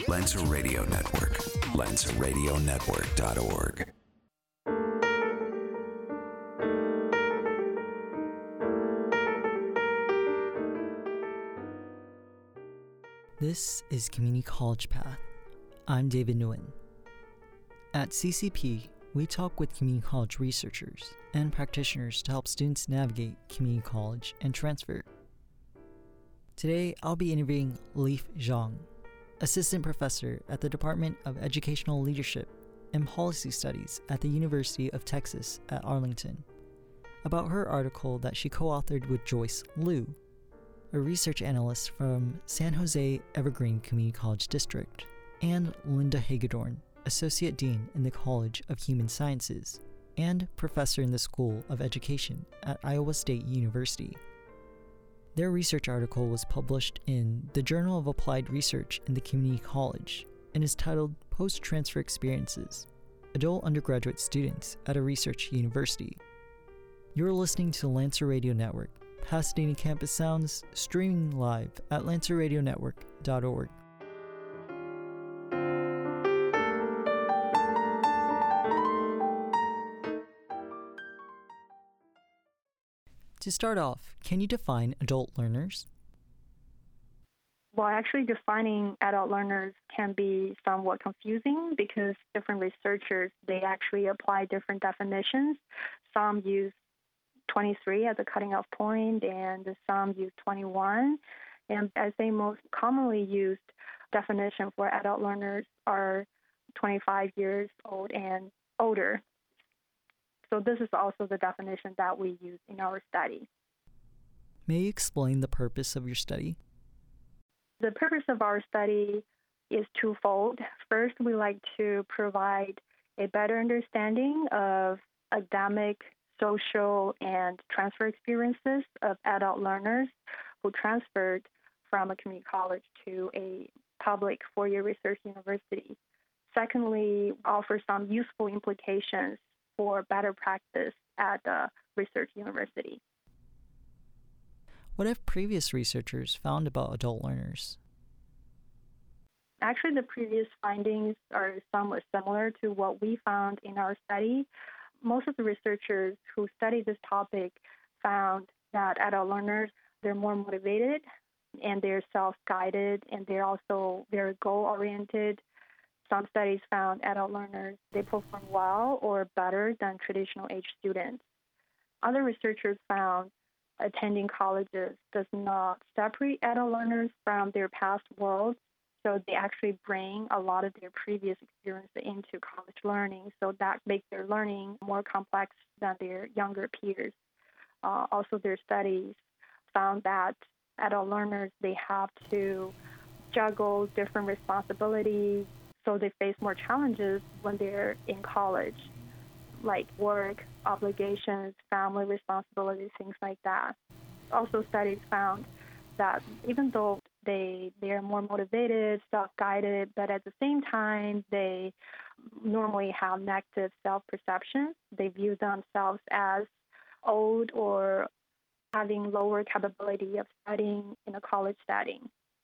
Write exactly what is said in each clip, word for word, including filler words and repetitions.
Lancer Radio Network. Lancer Radio Network dot org. This is Community College Path. I'm David Nguyen. At C C P, we talk with community college researchers and practitioners to help students navigate community college and transfer. Today, I'll be interviewing Leaf Zhang, assistant professor at the Department of Educational Leadership and Policy Studies at the University of Texas at Arlington, about her article that she co-authored with Joyce Liu, a research analyst from San Jose Evergreen Community College District, and Linda Hagedorn, Associate Dean in the College of Human Sciences and Professor in the School of Education at Iowa State University. Their research article was published in the Journal of Applied Research in the Community College and is titled Post-Transfer Experiences, Adult Undergraduate Students at a Research University. You're listening to Lancer Radio Network, Pasadena Campus Sounds, streaming live at lancer radio network dot org. To start off, can you define adult learners? Well, actually defining adult learners can be somewhat confusing because different researchers, they actually apply different definitions. Some use twenty-three as a cutting off point and some use twenty-one. And as they most commonly used definition for adult learners are twenty-five years old and older. So this is also the definition that we use in our study. May you explain the purpose of your study? The purpose of our study is twofold. First, we like to provide a better understanding of academic, social, and transfer experiences of adult learners who transferred from a community college to a public four-year research university. Secondly, offer some useful implications for better practice at the research university. What have previous researchers found about adult learners? Actually, the previous findings are somewhat similar to what we found in our study. Most of the researchers who studied this topic found that adult learners, they're more motivated and they're self-guided and they're also very goal-oriented. Some studies found adult learners, they perform well or better than traditional age students. Other researchers found attending colleges does not separate adult learners from their past worlds, so they actually bring a lot of their previous experience into college learning, so that makes their learning more complex than their younger peers. Uh, also, their studies found that adult learners, they have to juggle different responsibilities, so they face more challenges when they're in college, like work, obligations, family responsibilities, things like that. Also, studies found that even though they they are more motivated, self-guided, but at the same time, they normally have negative self-perception. They view themselves as old or having lower capability of studying in a college setting.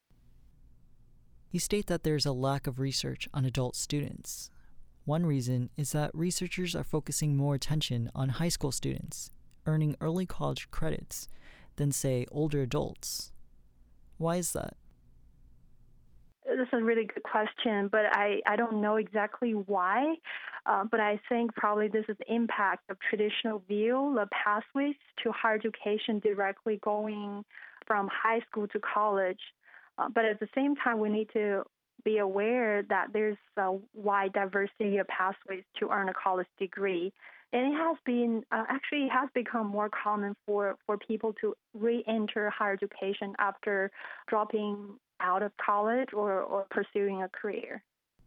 You state that there's a lack of research on adult students. One reason is that researchers are focusing more attention on high school students, earning early college credits, than, say, older adults. Why is that? This is a really good question, but I, I don't know exactly why. Uh, but I think probably this is the impact of traditional view of pathways to higher education directly going from high school to college. Uh, but at the same time, we need to be aware that there's a wide diversity of pathways to earn a college degree. And it has been, uh, actually, it has become more common for, for people to re-enter higher education after dropping out of college or, or pursuing a career.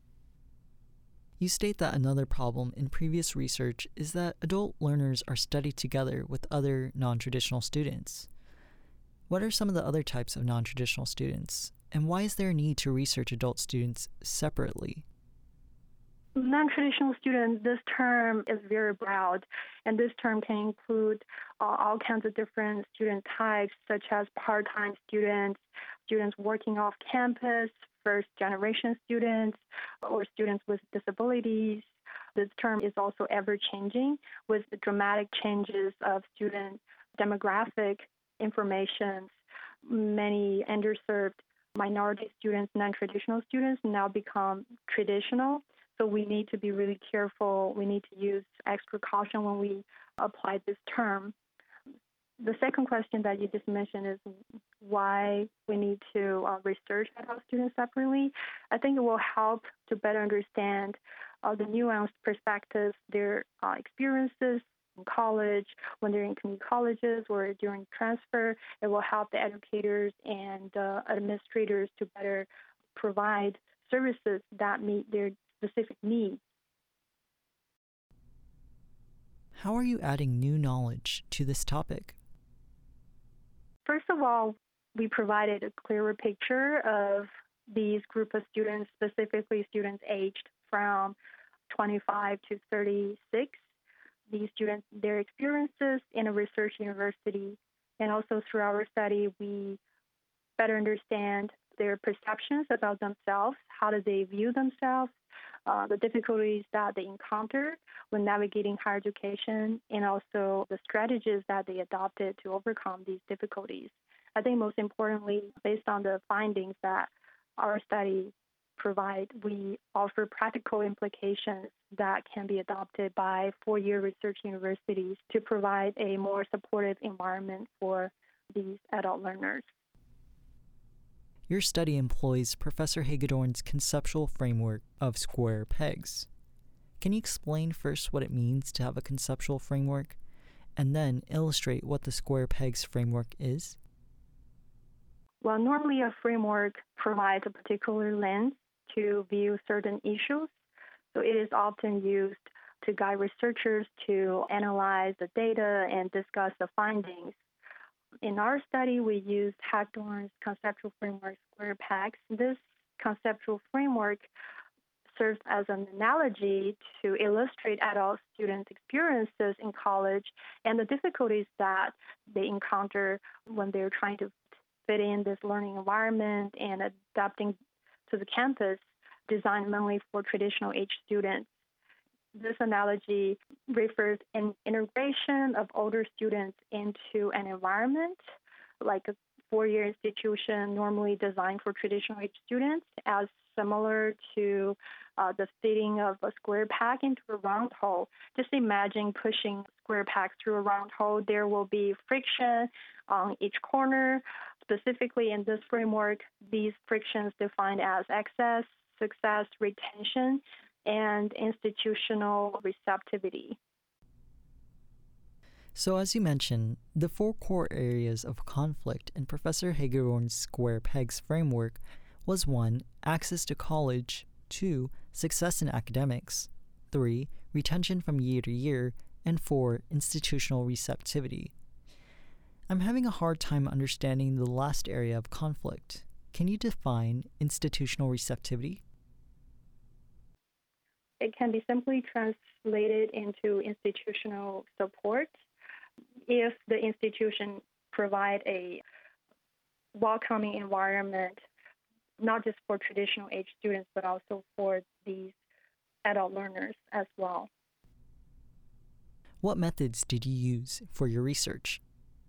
You state that another problem in previous research is that adult learners are studied together with other non-traditional students. What are some of the other types of non-traditional students, and why is there a need to research adult students separately? Non-traditional student, this term is very broad, and this term can include uh, all kinds of different student types, such as part-time students, students working off campus, first-generation students or students with disabilities. This term is also ever-changing with the dramatic changes of student demographic information. Many underserved minority students, non-traditional students now become traditional. So we need to be really careful. We need to use extra caution when we apply this term. The second question that you just mentioned is why we need to uh, research adult students separately. I think it will help to better understand uh, the nuanced perspectives, their uh, experiences in college, when they're in community colleges or during transfer. It will help the educators and uh, administrators to better provide services that meet their specific needs. How are you adding new knowledge to this topic? First of all, we provided a clearer picture of these group of students, specifically students aged from twenty-five to thirty-six. These students, their experiences in a research university, and also through our study, we better understand their perceptions about themselves, how do they view themselves, uh, the difficulties that they encounter when navigating higher education, and also the strategies that they adopted to overcome these difficulties. I think most importantly, based on the findings that our study provide, we offer practical implications that can be adopted by four-year research universities to provide a more supportive environment for these adult learners. Your study employs Professor Hagedorn's conceptual framework of square pegs. Can you explain first what it means to have a conceptual framework, and then illustrate what the square pegs framework is? Well, normally a framework provides a particular lens to view certain issues. So it is often used to guide researchers to analyze the data and discuss the findings. In our study, we used Hagedorn's conceptual framework, square pegs. This conceptual framework serves as an analogy to illustrate adult students' experiences in college and the difficulties that they encounter when they're trying to fit in this learning environment and adapting to the campus designed mainly for traditional age students. This analogy refers an integration of older students into an environment like a four-year institution normally designed for traditional age students as similar to uh, the fitting of a square peg into a round hole. Just imagine pushing square pegs through a round hole. There will be friction on each corner. Specifically in this framework, these frictions defined as access, success, retention, and institutional receptivity. So as you mentioned, the four core areas of conflict in Professor Hagedorn's square pegs framework was one, access to college, two, success in academics, three, retention from year to year, and four, institutional receptivity. I'm having a hard time understanding the last area of conflict. Can you define institutional receptivity? It can be simply translated into institutional support. If the institution provide a welcoming environment, not just for traditional age students, but also for these adult learners as well. What methods did you use for your research?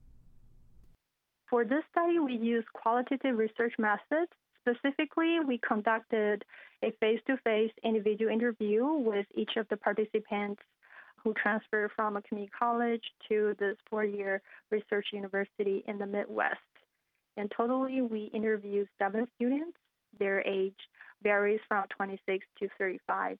For this study, we used qualitative research methods. Specifically, we conducted a face-to-face individual interview with each of the participants who transferred from a community college to this four-year research university in the Midwest. And totally, we interviewed seven students. Their age varies from twenty-six to thirty-five.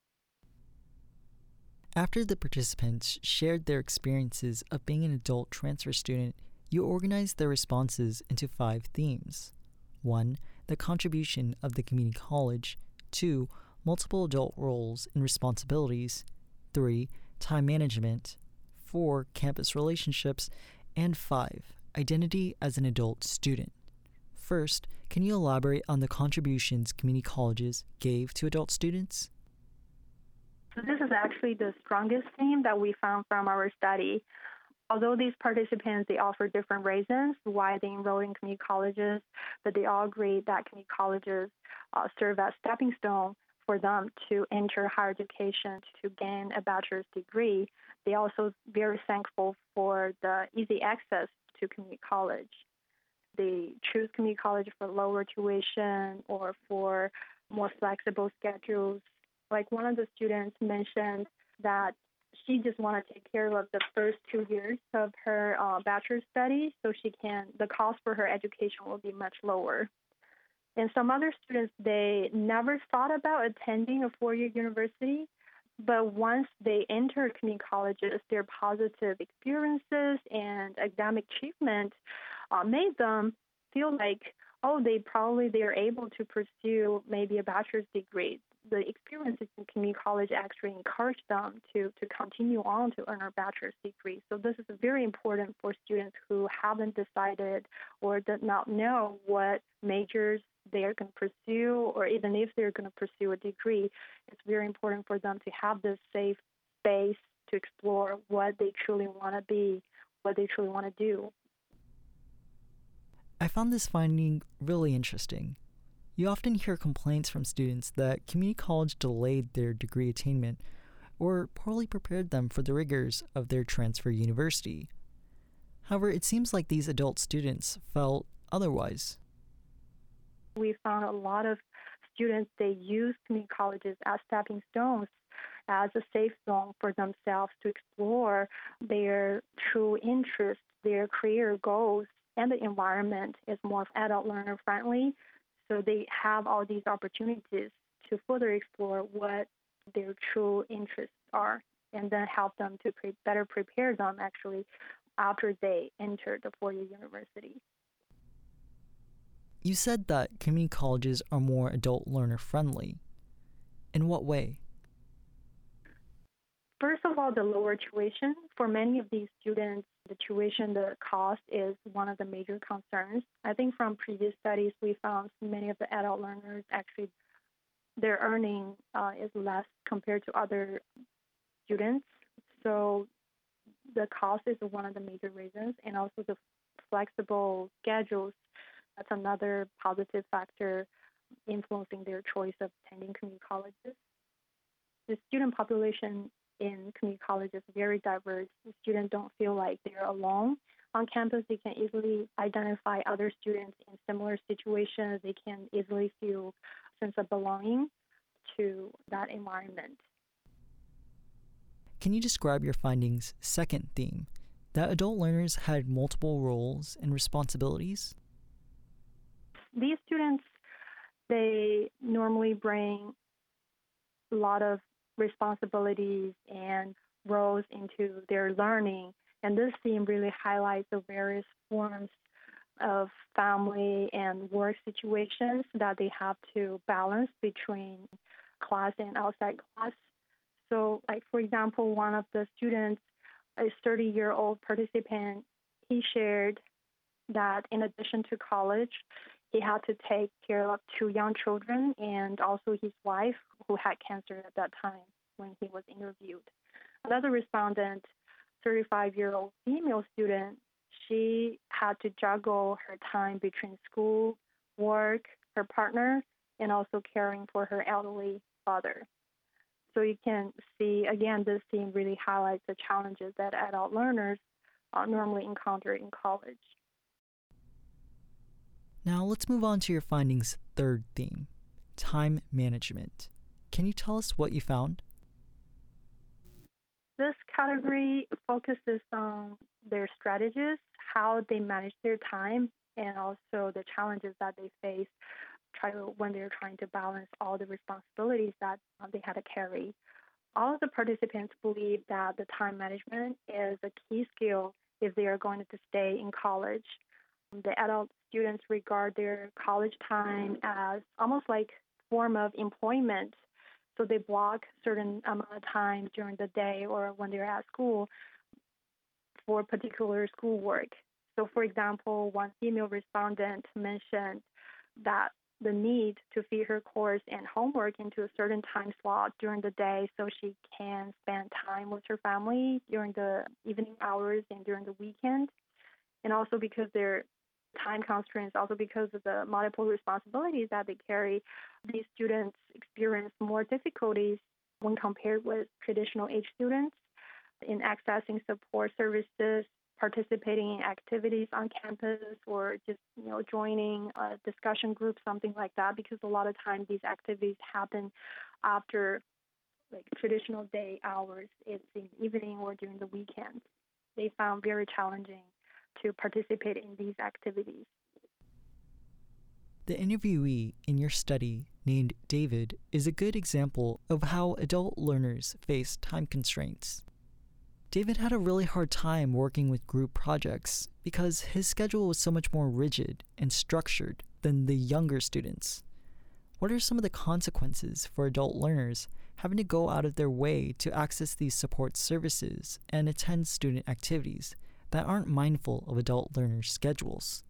After the participants shared their experiences of being an adult transfer student, you organized their responses into five themes. One, the contribution of the community college. Two, multiple adult roles and responsibilities. Three, time management. Four, campus relationships. And five, identity as an adult student. First, can you elaborate on the contributions community colleges gave to adult students? So this is actually the strongest theme that we found from our study. Although these participants, they offer different reasons why they enroll in community colleges, but they all agree that community colleges uh, serve as stepping stone for them to enter higher education to gain a bachelor's degree. They also very thankful for the easy access to community college. They choose community college for lower tuition or for more flexible schedules. Like one of the students mentioned that she just want to take care of the first two years of her uh, bachelor's studies, so she can, the cost for her education will be much lower. And some other students, they never thought about attending a four-year university, but once they enter community colleges, their positive experiences and academic achievement uh, made them feel like, oh, they probably they're able to pursue maybe a bachelor's degree. The experiences in community college actually encourage them to, to continue on to earn a bachelor's degree. So this is very important for students who haven't decided or did not know what majors they're going to pursue, or even if they're going to pursue a degree. It's very important for them to have this safe space to explore what they truly want to be, what they truly want to do. I found this finding really interesting. You often hear complaints from students that community college delayed their degree attainment or poorly prepared them for the rigors of their transfer university. However, it seems like these adult students felt otherwise. We found a lot of students, they use community colleges as stepping stones, as a safe zone for themselves to explore their true interests, their career goals, and the environment is more adult learner friendly. So they have all these opportunities to further explore what their true interests are, and then help them to pre- better prepare them actually after they enter the four-year university. You said that community colleges are more adult learner friendly. In what way? First of all, the lower tuition. For many of these students, the tuition, the cost is one of the major concerns. I think from previous studies, we found many of the adult learners actually, their earning uh, is less compared to other students. So the cost is one of the major reasons, and also the flexible schedules. That's another positive factor influencing their choice of attending community colleges. The student population in community college is very diverse. The students don't feel like they're alone on campus. They can easily identify other students in similar situations. They can easily feel a sense of belonging to that environment. Can you describe your findings' second theme, that adult learners had multiple roles and responsibilities? These students, they normally bring a lot of responsibilities and roles into their learning, and this theme really highlights the various forms of family and work situations that they have to balance between class and outside class. So, like for example, one of the students, a thirty-year-old participant, he shared that in addition to college, he had to take care of two young children and also his wife, who had cancer at that time when he was interviewed. Another respondent, thirty-five-year-old female student, she had to juggle her time between school, work, her partner, and also caring for her elderly father. So you can see, again, this theme really highlights the challenges that adult learners uh, normally encounter in college. Now let's move on to your findings' third theme, time management. Can you tell us what you found? This category focuses on their strategies, how they manage their time, and also the challenges that they face try to, when they're trying to balance all the responsibilities that uh, they had to carry. All of the participants believe that the time management is a key skill if they are going to stay in college. The adult students regard their college time as almost like a form of employment. So they block certain amount of time during the day or when they're at school for particular schoolwork. So for example, one female respondent mentioned that the need to fit her course and homework into a certain time slot during the day so she can spend time with her family during the evening hours and during the weekend. And also because they're time constraints, also because of the multiple responsibilities that they carry, these students experience more difficulties when compared with traditional age students in accessing support services, participating in activities on campus, or just you know joining a discussion group, something like that, because a lot of times these activities happen after like traditional day hours. It's in the evening or during the weekend. They found very challenging to participate in these activities. The interviewee in your study, named David, is a good example of how adult learners face time constraints. David had a really hard time working with group projects because his schedule was so much more rigid and structured than the younger students. What are some of the consequences for adult learners having to go out of their way to access these support services and attend student activities that aren't mindful of adult learners' schedules?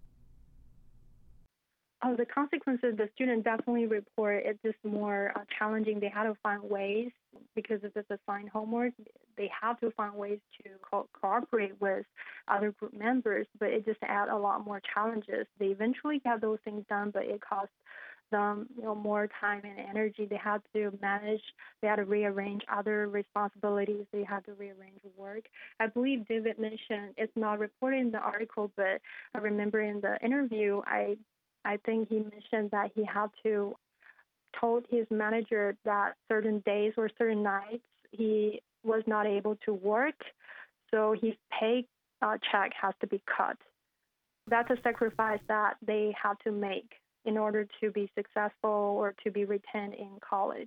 Oh, the consequences, the students definitely report it's just more uh, challenging. They had to find ways, because of this assigned homework, they have to find ways to co- cooperate with other group members, but it just adds a lot more challenges. They eventually get those things done, but it costs them you know, more time and energy. They had to manage, they had to rearrange other responsibilities, they had to rearrange work. I believe David mentioned, it's not reported in the article, but I remember in the interview, I I think he mentioned that he had to told his manager that certain days or certain nights he was not able to work, so his pay uh, check has to be cut. That's a sacrifice that they have to make in order to be successful or to be retained in college.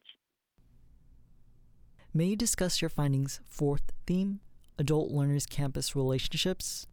May you discuss your findings' fourth theme, adult learners' campus relationships?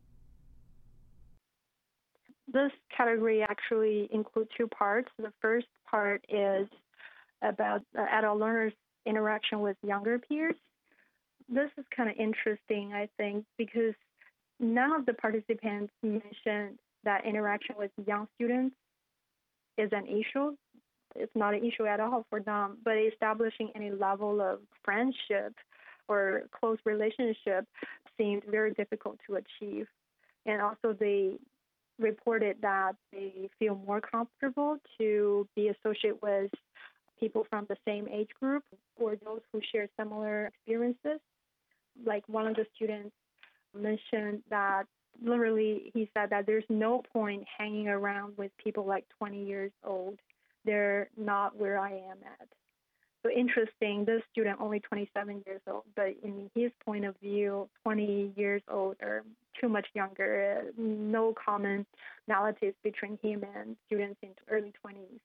This category actually includes two parts. The first part is about uh, adult learners' interaction with younger peers. This is kind of interesting, I think, because none of the participants mentioned that interaction with young students is an issue. It's not an issue at all for them, but establishing any level of friendship or close relationship seemed very difficult to achieve. And also they reported that they feel more comfortable to be associated with people from the same age group or those who share similar experiences. Like one of the students mentioned that literally he said that there's no point hanging around with people like twenty years old. They're not where I am at. So interesting, this student only twenty-seven years old, but in his point of view, twenty years old or too much younger, no commonalities between him and students in early twenties.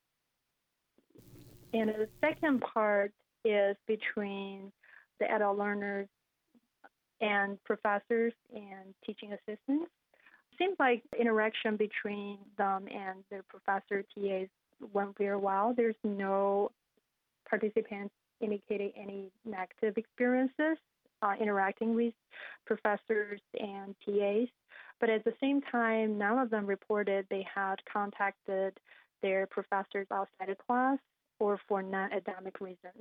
And the second part is between the adult learners and professors and teaching assistants. It seems like the interaction between them and their professor T As went very well. There's no participants indicating any negative experiences uh, interacting with professors and T As. But at the same time, none of them reported they had contacted their professors outside of class or for non-academic reasons.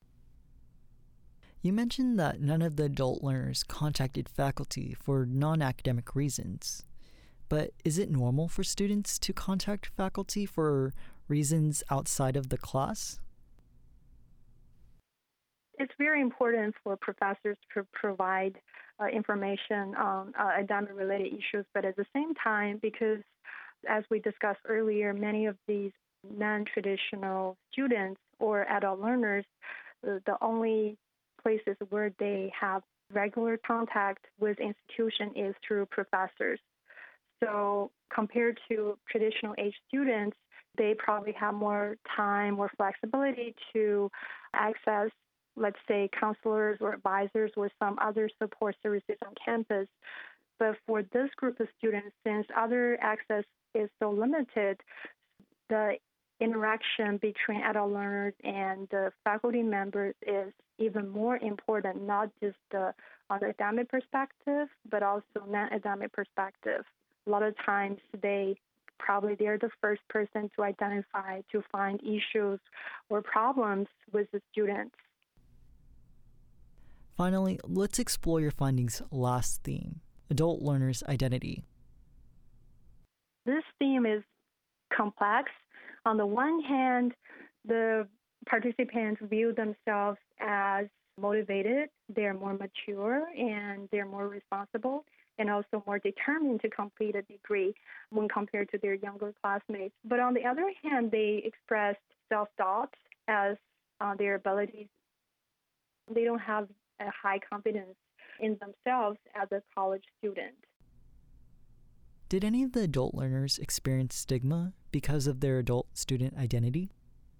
You mentioned that none of the adult learners contacted faculty for non-academic reasons. But is it normal for students to contact faculty for reasons outside of the class? It's very important for professors to provide uh, information on uh, academic-related issues, but at the same time, because as we discussed earlier, many of these non-traditional students or adult learners, uh, the only places where they have regular contact with institution is through professors. So compared to traditional age students, they probably have more time or flexibility to access, let's say, counselors or advisors or some other support services on campus. But for this group of students, since other access is so limited, the interaction between adult learners and the faculty members is even more important, not just uh, on the academic perspective, but also non-academic perspective. A lot of times they probably they're the first person to identify, to find issues or problems with the students. Finally, let's explore your findings' last theme, adult learners' identity. This theme is complex. On the one hand, the participants view themselves as motivated, they're more mature, and they're more responsible, and also more determined to complete a degree when compared to their younger classmates. But on the other hand, they expressed self-doubt as uh, their abilities. They don't have a high confidence in themselves as a college student. Did any of the adult learners experience stigma because of their adult student identity?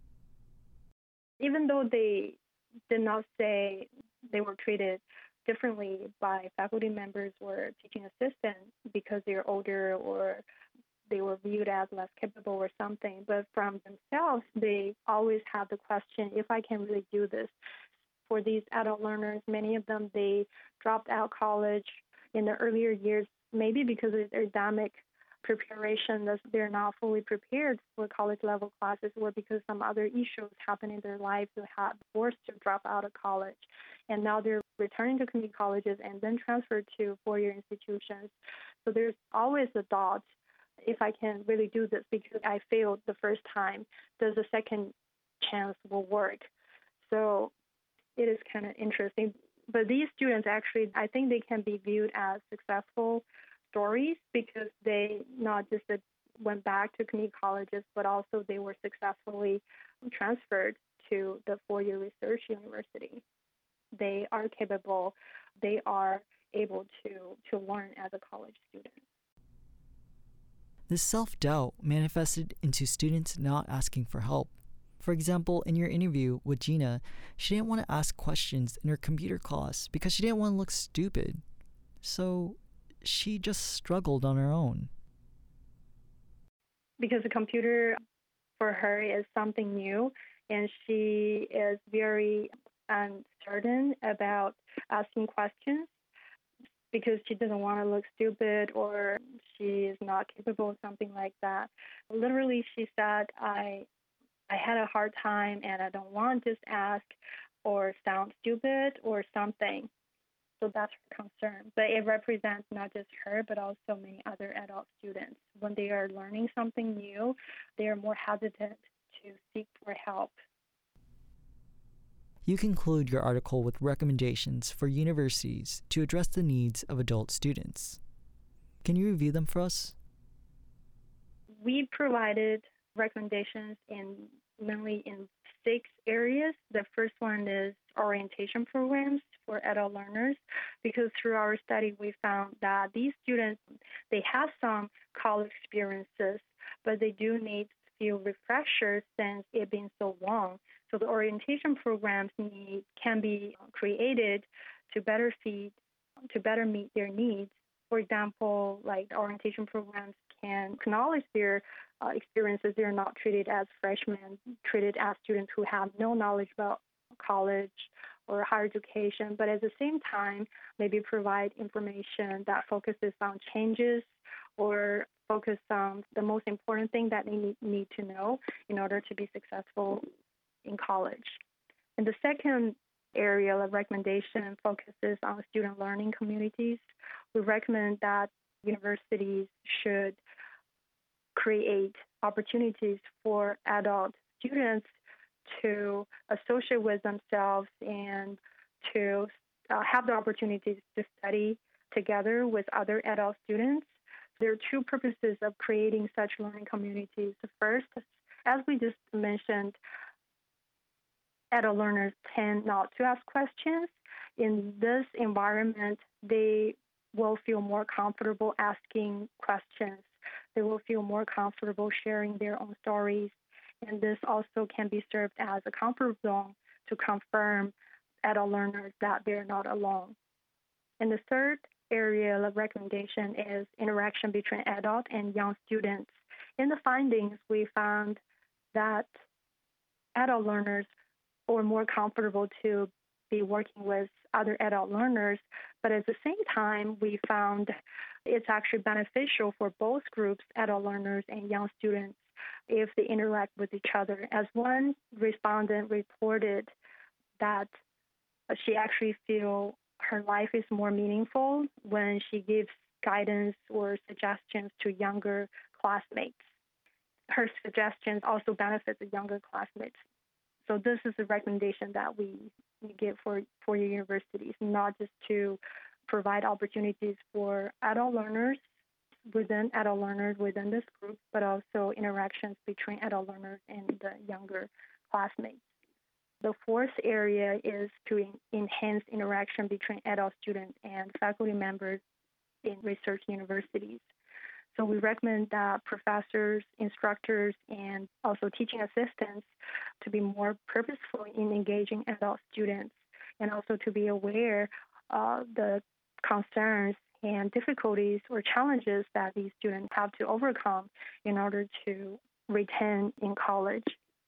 Even though they did not say they were treated differently by faculty members or teaching assistants because they're older or they were viewed as less capable or something, but from themselves, they always have the question, if I can really do this. For these adult learners, many of them, they dropped out college in the earlier years, maybe because of their academic preparation, that they're not fully prepared for college level classes, or because some other issues happened in their lives who had forced to drop out of college. And now they're returning to community colleges and then transferred to four-year institutions. So there's always a thought, if I can really do this because I failed the first time, does the second chance will work? So it is kind of interesting. But these students actually, I think they can be viewed as successful stories because they not just went back to community colleges, but also they were successfully transferred to the four-year research university. They are capable. They are able to, to learn as a college student. This self-doubt manifested into students not asking for help. For example, in your interview with Gina, she didn't want to ask questions in her computer class because she didn't want to look stupid. So she just struggled on her own. Because the computer for her is something new, and she is very uncertain about asking questions because she doesn't want to look stupid or she is not capable of something like that. Literally, she said, I I had a hard time and I don't want to just ask or sound stupid or something. So that's her concern. But it represents not just her, but also many other adult students. When they are learning something new, they are more hesitant to seek for help. You conclude your article with recommendations for universities to address the needs of adult students. Can you review them for us? We provided recommendations in mainly in six areas. The first one is orientation programs for adult learners, because through our study we found that these students, they have some college experiences, but they do need few refreshers since it's been so long. So the orientation programs need, can be created to better feed, to better meet their needs. For example, like orientation programs can acknowledge their uh, experiences. They're not treated as freshmen, treated as students who have no knowledge about college or higher education, but at the same time, maybe provide information that focuses on changes or focus on the most important thing that they need, need to know in order to be successful in college. And the second area of recommendation focuses on student learning communities. We recommend that universities should create opportunities for adult students to associate with themselves and to uh, have the opportunities to study together with other adult students. There are two purposes of creating such learning communities. The first, as we just mentioned, adult learners tend not to ask questions. In this environment, they will feel more comfortable asking questions. They will feel more comfortable sharing their own stories. And this also can be served as a comfort zone to confirm adult learners that they're not alone. And the third area of recommendation is interaction between adult and young students. In the findings, we found that adult learners are more comfortable to be working with other adult learners, but at the same time, we found It's actually beneficial for both groups, adult learners and young students, if they interact with each other. As one respondent reported that she actually feels her life is more meaningful when she gives guidance or suggestions to younger classmates. Her suggestions also benefit the younger classmates. So this is a recommendation that we, we give for four-year universities, not just to provide opportunities for adult learners within adult learners within this group, but also interactions between adult learners and the younger classmates. The fourth area is to en- enhance interaction between adult students and faculty members in research universities. So we recommend that professors, instructors, and also teaching assistants to be more purposeful in engaging adult students, and also to be aware of the concerns and difficulties or challenges that these students have to overcome in order to retain in college.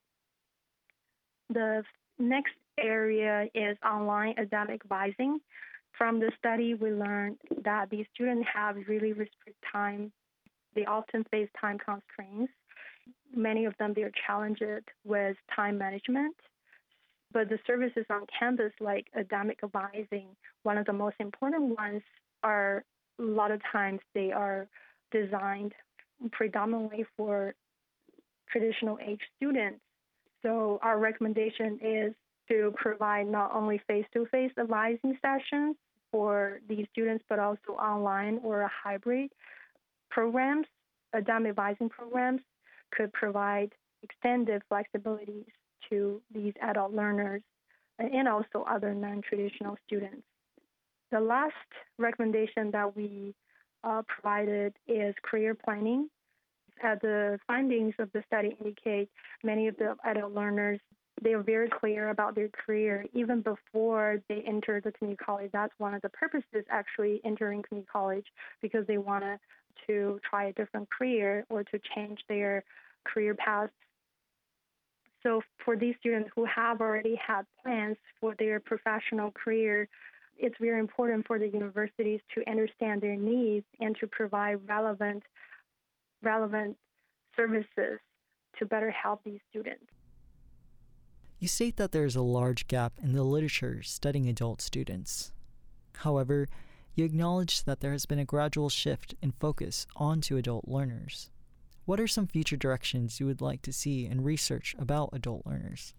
The next area is online academic advising. From the study, we learned that these students have really restricted time. They often face time constraints. Many of them, they're challenged with time management. But the services on campus, like academic advising, one of the most important ones are, a lot of times, they are designed predominantly for traditional age students. So our recommendation is to provide not only face-to-face advising sessions for these students, but also online or a hybrid programs. Academic advising programs could provide extended flexibilities to these adult learners and also other non-traditional students. The last recommendation that we uh, provided is career planning. As the findings of the study indicate, many of the adult learners, they are very clear about their career even before they enter the community college. That's one of the purposes actually entering community college, because they want to to try a different career or to change their career paths. So for these students who have already had plans for their professional career, it's very important for the universities to understand their needs and to provide relevant, relevant services to better help these students. You state that there is a large gap in the literature studying adult students. However, you acknowledge that there has been a gradual shift in focus onto adult learners. What are some future directions you would like to see in research about adult learners?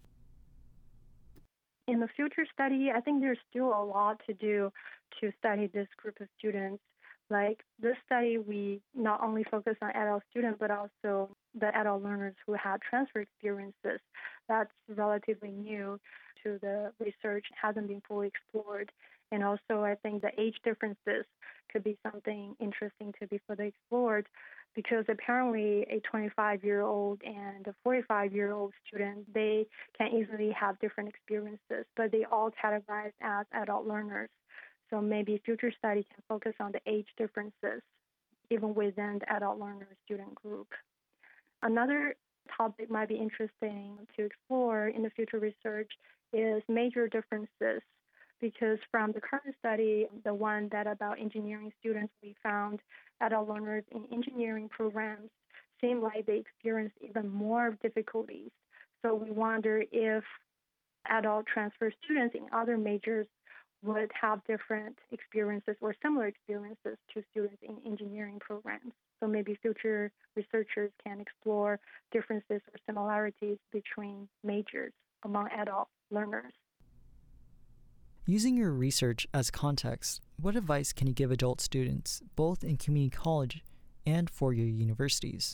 In the future study, I think there's still a lot to do to study this group of students. Like this study, we not only focus on adult students, but also the adult learners who had transfer experiences. That's relatively new to the research, hasn't been fully explored. And also, I think the age differences could be something interesting to be further explored, because apparently a twenty-five-year-old and a forty-five-year-old student, they can easily have different experiences, but they all categorize as adult learners. So maybe future study can focus on the age differences, even within the adult learner student group. Another topic might be interesting to explore in the future research is major differences, because from the current study, the one that about engineering students, we found adult learners in engineering programs seem like they experience even more difficulties. So we wonder if adult transfer students in other majors would have different experiences or similar experiences to students in engineering programs. So maybe future researchers can explore differences or similarities between majors among adult learners. Using your research as context, what advice can you give adult students, both in community college and four-year universities?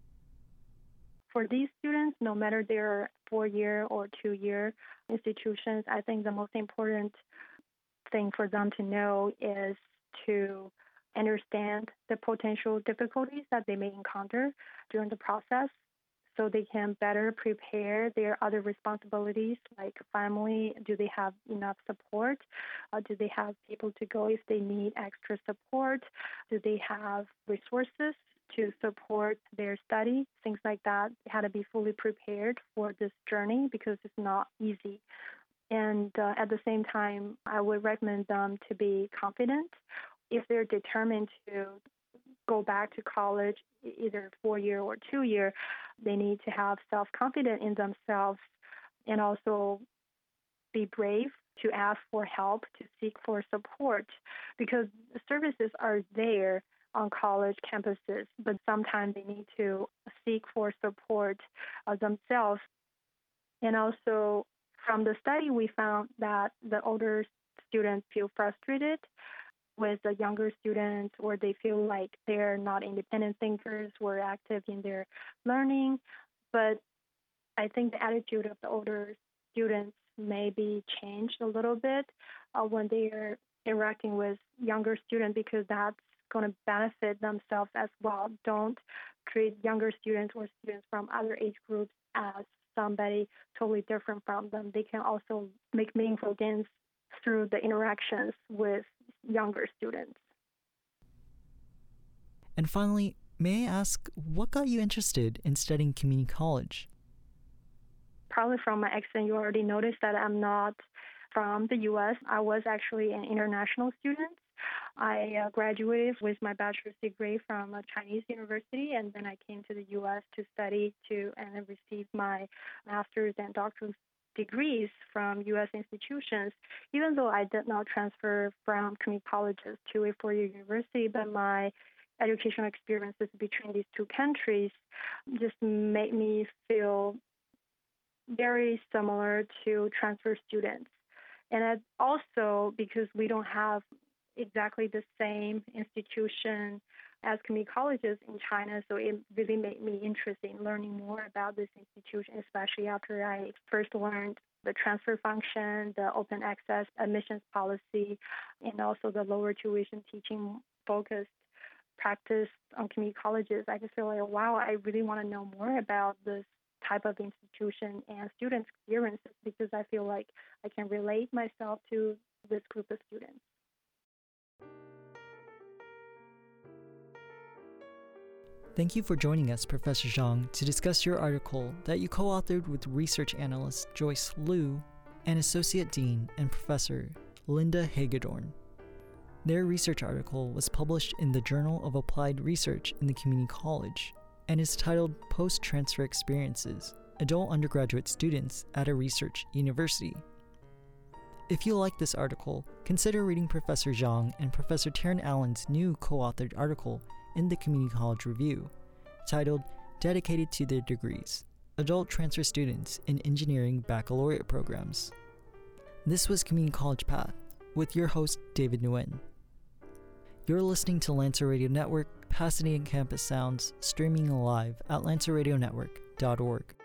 For these students, no matter they're four-year or two-year institutions, I think the most important thing for them to know is to understand the potential difficulties that they may encounter during the process, so they can better prepare their other responsibilities like family. Do they have enough support? Uh, do they have people to go if they need extra support? Do they have resources to support their study? Things like that. They had to be fully prepared for this journey because it's not easy. And uh, at the same time, I would recommend them to be confident. If they're determined to go back to college, either four-year or two-year, they need to have self-confidence in themselves and also be brave to ask for help, to seek for support, because the services are there on college campuses, but sometimes they need to seek for support uh, themselves. And also, from the study, we found that the older students feel frustrated with the younger students, or they feel like they're not independent thinkers or active in their learning. But I think the attitude of the older students may be changed a little bit uh, when they are interacting with younger students, because that's going to benefit themselves as well. Don't treat younger students or students from other age groups as somebody totally different from them. They can also make meaningful gains through the interactions with younger students. And finally, may I ask, what got you interested in studying community college? Probably from my accent, you already noticed that I'm not from the U S. I was actually an international student. I uh, graduated with my bachelor's degree from a Chinese university, and then I came to the U S to study to and receive my master's and doctoral degrees from U S institutions. Even though I did not transfer from community colleges to a four-year university, but my educational experiences between these two countries just made me feel very similar to transfer students. And also because we don't have exactly the same institution as community colleges in China, so it really made me interested in learning more about this institution, especially after I first learned the transfer function, the open access admissions policy, and also the lower tuition teaching focused practice on community colleges. I just feel like, wow, I really want to know more about this type of institution and student experiences, because I feel like I can relate myself to this group of students. Thank you for joining us, Professor Zhang, to discuss your article that you co-authored with research analyst Joyce Liu and Associate Dean and Professor Linda Hagedorn. Their research article was published in the Journal of Applied Research in the Community College and is titled Post-Transfer Experiences, Adult Undergraduate Students at a Research University. If you like this article, consider reading Professor Zhang and Professor Taryn Allen's new co-authored article in the Community College Review, titled Dedicated to Their Degrees, Adult Transfer Students in Engineering Baccalaureate Programs. This was Community College Path, with your host, David Nguyen. You're listening to Lancer Radio Network, Pasadena Campus Sounds, streaming live at lancer radio network dot org.